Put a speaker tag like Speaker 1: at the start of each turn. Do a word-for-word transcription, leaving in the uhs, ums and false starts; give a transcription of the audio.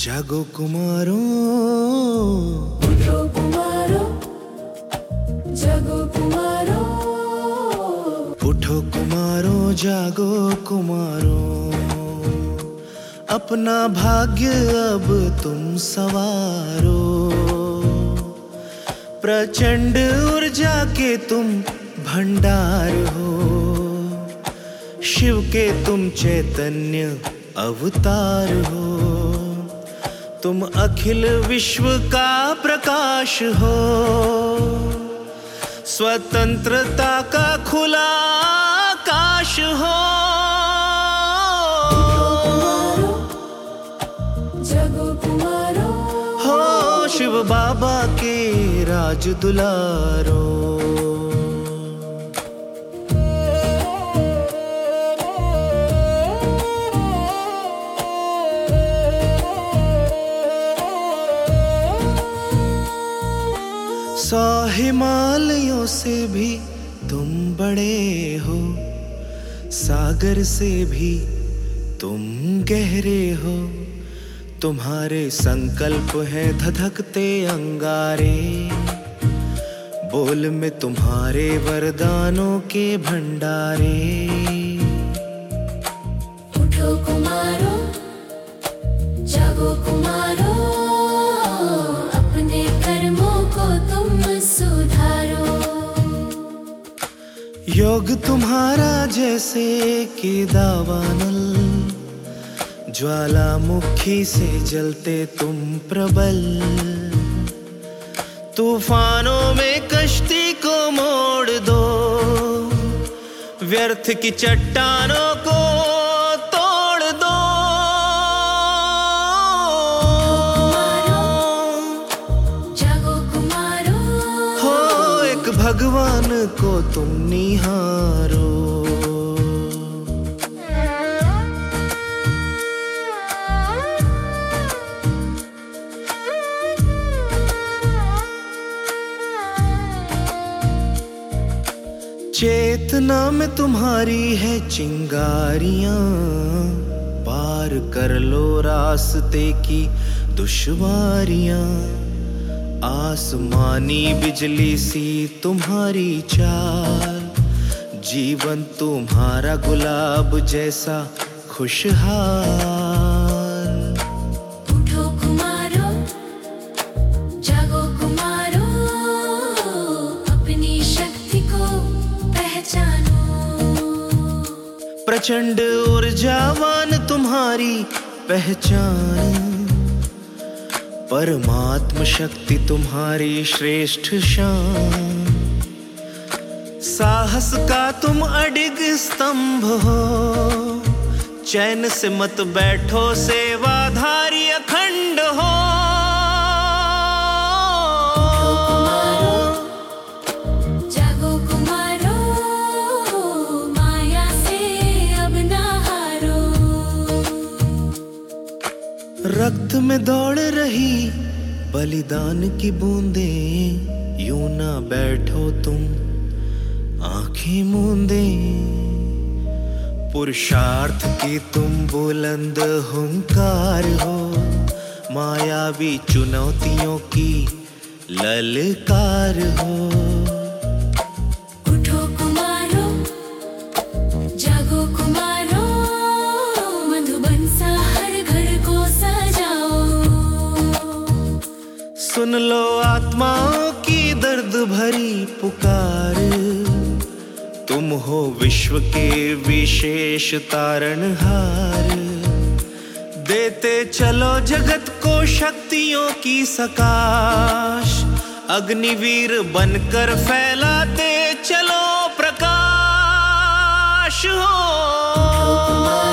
Speaker 1: जागो कुमारो,
Speaker 2: उठो कुमारो, जागो कुमारो,
Speaker 1: उठो कुमारो, जागो कुमारो, अपना भाग्य अब तुम सवारो। प्रचंड ऊर्जा के तुम भंडार हो, शिव के तुम चैतन्य अवतार हो। तुम अखिल विश्व का प्रकाश हो, स्वतंत्रता का खुला आकाश हो।
Speaker 2: जागो कुमारो,
Speaker 1: हो शिव बाबा के राज दुलारो। सौ हिमालयों से भी तुम बड़े हो, सागर से भी तुम गहरे हो। तुम्हारे संकल्प हैं धधकते अंगारे, बोल में तुम्हारे वरदानों के भंडारे।
Speaker 2: उठो कुमारो, जागो कुमारो, अपने कर्मों को तुम सुधारो।
Speaker 1: योग तुम्हारा जैसे कि दावानल, ज्वालामुखी से जलते तुम प्रबल। तूफानों में कश्ती को मोड़ दो, व्यर्थ की चट्टानों को तोड़ दो।
Speaker 2: जागो कुमारो,
Speaker 1: हो एक भगवान को तुम निहारो। चेतना में तुम्हारी है चिंगारियां, पार कर लो रास्ते की दुश्वारियां। आसमानी बिजली सी तुम्हारी चाल, जीवन तुम्हारा गुलाब जैसा खुशहाल।
Speaker 2: उठो कुमारो, जागो कुमारो, अपनी शक्ति को पहचानो।
Speaker 1: प्रचंड ऊर्जावान तुम्हारी पहचान, परमात्म शक्ति तुम्हारी श्रेष्ठ शान। साहस का तुम अडिग स्तंभ हो, चैन से मत बैठो सेवाधारी अखंड हो।
Speaker 2: जागो कुमारो, माया से अब ना हारो।
Speaker 1: रक्त में दौड़ रही बलिदान की बूंदें, यूं ना बैठो तुम आंखें मूंदे। पुरुषार्थ की तुम बुलंद हुंकार हो, मायावी चुनौतियों की ललकार हो।
Speaker 2: उठो कुमारो, जागो कुमारो, मधुबन सा हर घर को सजाओ।
Speaker 1: सुन लो आत्माओं की दर्द भरी पुकार, तुम हो विश्व के विशेष तारणहार। देते चलो जगत को शक्तियों की सकाश, अग्निवीर बनकर फैलाते चलो प्रकाश हो।